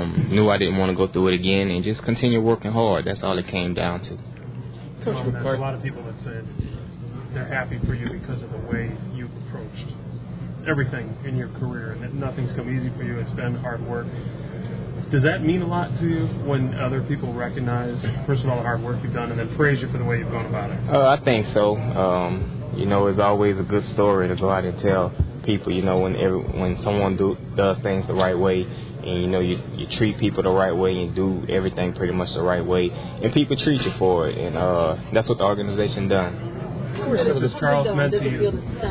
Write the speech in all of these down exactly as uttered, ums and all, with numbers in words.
Um, knew I didn't want to go through it again, and just continue working hard. That's all it came down to. Coach, well, there's a lot of people that said they're happy for you because of the way you've approached everything in your career, and that nothing's come easy for you. It's been hard work. Does that mean a lot to you when other people recognize, first of all, the hard work you've done, and then praise you for the way you've gone about it? Uh, I think so. Um, you know, it's always a good story to go out and tell people. You know, when every, when someone do, does things the right way, and you know you, you treat people the right way and do everything pretty much the right way, and people treat you for it, and uh, that's what the organization done. So does Charles Mentzy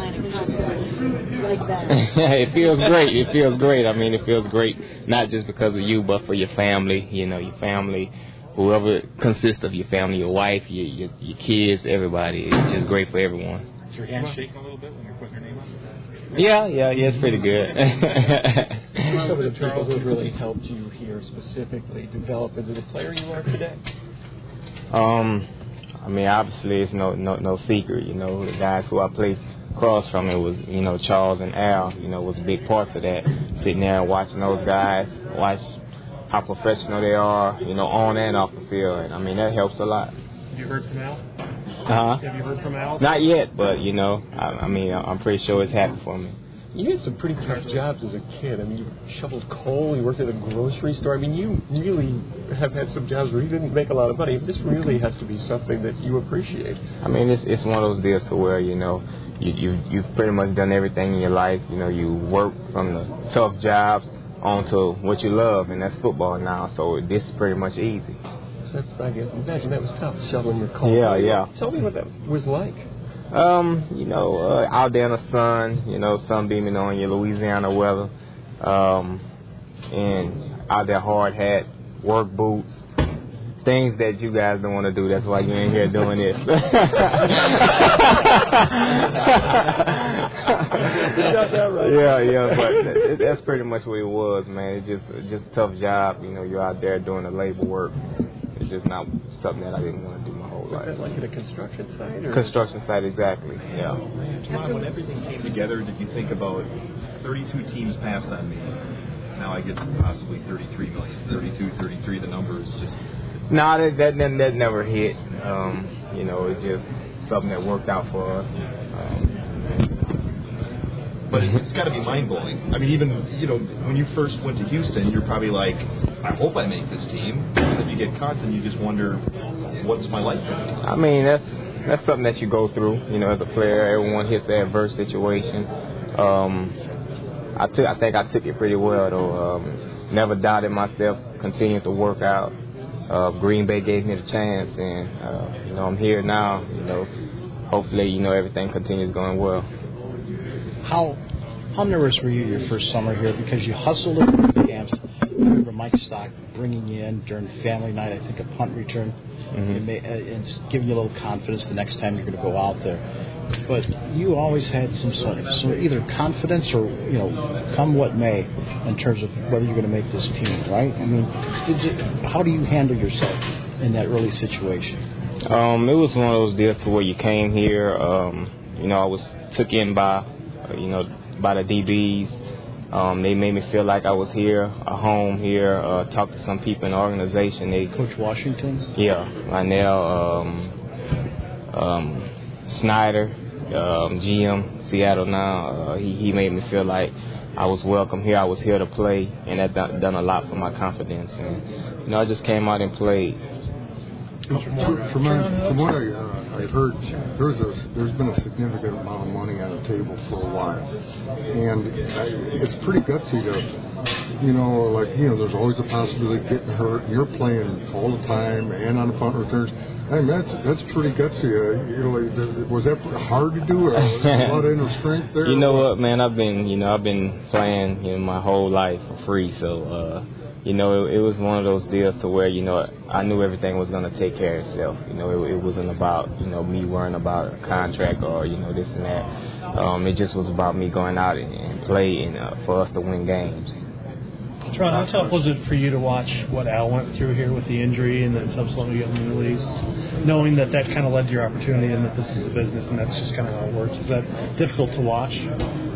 like that? It feels great. It feels great. I mean, it feels great not just because of you, but for your family. You know, your family, whoever consists of your family, your wife, your your, your kids, everybody. It's just great for everyone. Is your hand shaking a little bit when you're putting your name on? Yeah, yeah, yeah. It's pretty good. Some of the people who really helped you here specifically develop into the player you are today. Um. I mean, obviously, it's no, no no secret. You know, the guys who I played across from, it was, you know, Charles and Al, you know, was big parts of that. Sitting there and watching those guys, watch how professional they are, you know, on and off the field. And, I mean, that helps a lot. Have you heard from Al? Uh-huh. Have you heard from Al? Not yet, but, you know, I, I mean, I'm pretty sure it's happy for me. You had some pretty tough jobs as a kid. I mean, you shoveled coal, you worked at a grocery store. I mean, you really have had some jobs where you didn't make a lot of money. This really has to be something that you appreciate. I mean, it's it's one of those deals to where, you know, you, you, you've pretty much done everything in your life. You know, you work from the tough jobs onto what you love, and that's football now. So this is pretty much easy. So I can imagine that was tough, shoveling your coal. Yeah, yeah. Tell me what that was like. Um, you know, uh, out there in the sun, you know, sun beaming on you, Louisiana weather, um, and out there hard hat, work boots, things that you guys don't want to do. That's why you ain't here doing this. Yeah, yeah, but that's pretty much what it was, man. It's just, just a tough job. You know, you're out there doing the labor work. It's just not something that I didn't want to do my whole life. Was that like at a construction site? Or? Construction site, exactly, yeah. Todd, when everything came together, did you think about thirty-two teams passed on me? Now I get possibly thirty-three million, thirty-two, thirty-three, the number is just... No, that, that, that, that never hit. Um, you know, it's just something that worked out for us. Um, But it's got to be mind-blowing. I mean, even, you know, when you first went to Houston, you're probably like, I hope I make this team. And then you get cut, and you just wonder, what's my life going to be? I mean, that's that's something that you go through, you know, as a player. Everyone hits an adverse situation. Um, I, took, I think I took it pretty well, though. Um, never doubted myself, continued to work out. Uh, Green Bay gave me the chance, and, uh, you know, I'm here now. You know, hopefully, you know, everything continues going well. How how nervous were you your first summer here? Because you hustled over the camps. I remember Mike Stock bringing you in during family night, I think a punt return, mm-hmm. and, may, uh, and giving you a little confidence the next time you're going to go out there. But you always had some sort of so either confidence or, you know, come what may in terms of whether you're going to make this team, right? I mean, did you, how do you handle yourself in that early situation? Um, it was one of those deals to where you came here. Um, you know, I was took in by, you know, by the D Bs. Um, they made me feel like I was here, a home here. Uh, talked to some people in the organization. They, Coach Washington? Yeah, Lionel, um, um, Snyder, um, G M, Seattle now. Uh, he, he made me feel like I was welcome here. I was here to play, and that done, done a lot for my confidence. And, you know, I just came out and played. From, from, from what I, uh, I heard, there's a, there's been a significant amount of money on the table for a while, and uh, it's pretty gutsy to, you know, like, you know, there's always a possibility of getting hurt, and you're playing all the time and on the punt returns. I mean, that's that's pretty gutsy. Uh, you know, was that hard to do? Or a lot of inner strength there? You know what, man? I've been, you know, I've been playing, you know, my whole life for free, so. Uh, You know, it, it was one of those deals to where, you know, I knew everything was going to take care of itself. You know, it, it wasn't about, you know, me worrying about a contract or, you know, this and that. Um, it just was about me going out and, and play and uh, for us to win games. Tron, how tough was it for you to watch what Al went through here with the injury and then subsequently getting released, knowing that that kind of led to your opportunity and that this is a business and that's just kind of how it works? Is that difficult to watch?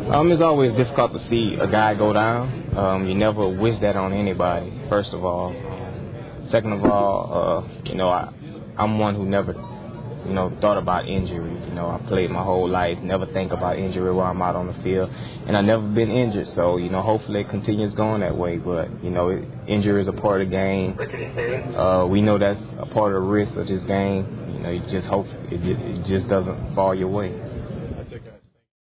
Um, it's always difficult to see a guy go down. Um, you never wish that on anybody, first of all. Second of all, uh, you know, I, I'm one who never, you know, thought about injury. You know, I played my whole life, never think about injury while I'm out on the field, and I've never been injured. So, you know, hopefully it continues going that way. But, you know, it, injury is a part of the game. Uh, we know that's a part of the risk of this game. You know, you just hope it, it just doesn't fall your way.